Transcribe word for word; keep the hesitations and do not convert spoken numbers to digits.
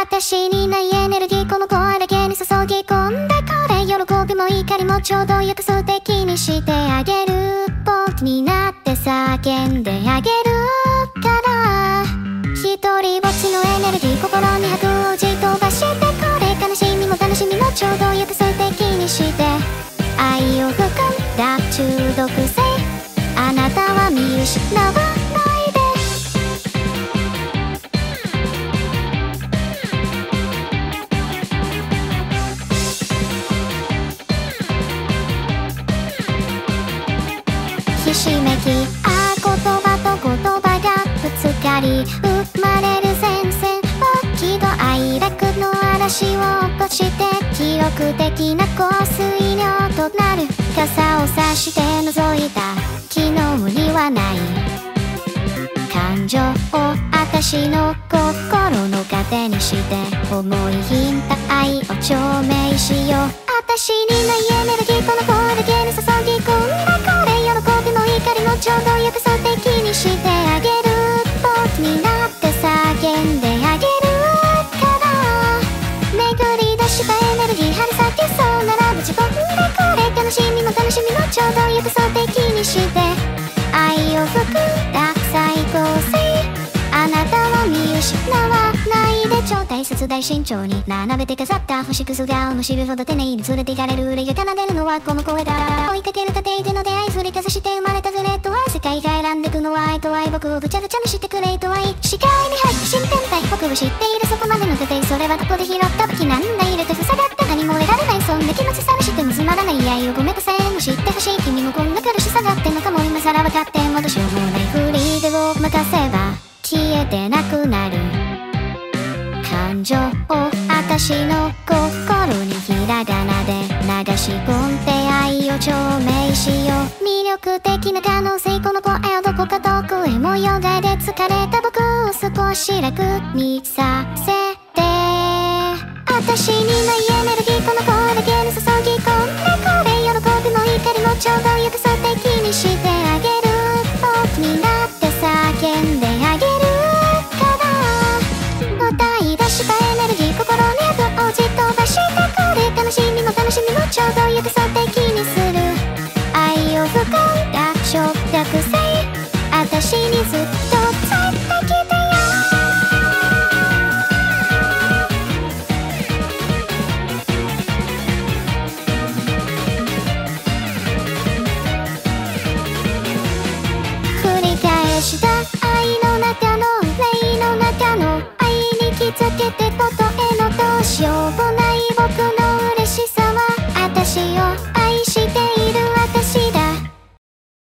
私にないエネルギーこの声だけに注ぎ込んでこれ喜びも怒りもちょうどよく素敵にしてあげる僕になって叫んであげるから一人ぼっちのエネルギー心に拍をじ飛ばしてこれ悲しみも楽しみもちょうどよく素敵にして愛を含んだ中毒性あなたは見失わないでひしめきあ言葉と言葉がぶつかり生まれる戦線を喜怒哀楽の嵐を起こして記憶的な降水量となる傘を差して覗いた昨日にはない感情を私の心の糧にして思いひんた愛を証明しよう私にないエネルギーこの声だけに注ぎ込んだこれ喜びも怒りもちょうどよく素敵にしてあげる僕になって叫んであげるから巡り出したエネルギー春咲きそうならぶち込んでこれ悲しみも楽しみもちょうどよく素敵にして愛を含んだ最高性あなたは見失わないで超大切大慎重に並べて飾った星屑がをむしるほど手に連れていかれる憂いが奏でるのはこの声だ追いかける縦手の出会い振りかざして生まれたズレットは世界が選んでくのは愛と愛僕をぐちゃぐちゃにしてくれと愛視界に入って新天体僕を知っているそこまでの過程それはどこで拾った武器なんだ入れて塞がって何も得られないそんな気持ち寂しくもつまらない愛をごめんなさいも知ってほしい君もこんな苦しさがあってのかも今更分かってもどうしようもないフリーでを任せば消えてなくなる感情を私の心にひらがなで流し込んで愛を証明しよう魅力的な可能性この声をどこか遠くへ模様替えで疲れた僕を少し楽にさせて私にないエネルギーこの声だけに注ぎ込んでこれ喜びも怒りもちょうどよく素敵にしてあげる僕になって叫んであげる歌い出したエネルギー心に拍をじ飛ばしてこれ悲しみも楽しみもちょうどよく素敵にする愛を含んだ承諾性私にずっとついてきてよ繰り返した愛の中の霊の中の愛に気づけてことへのどうしよう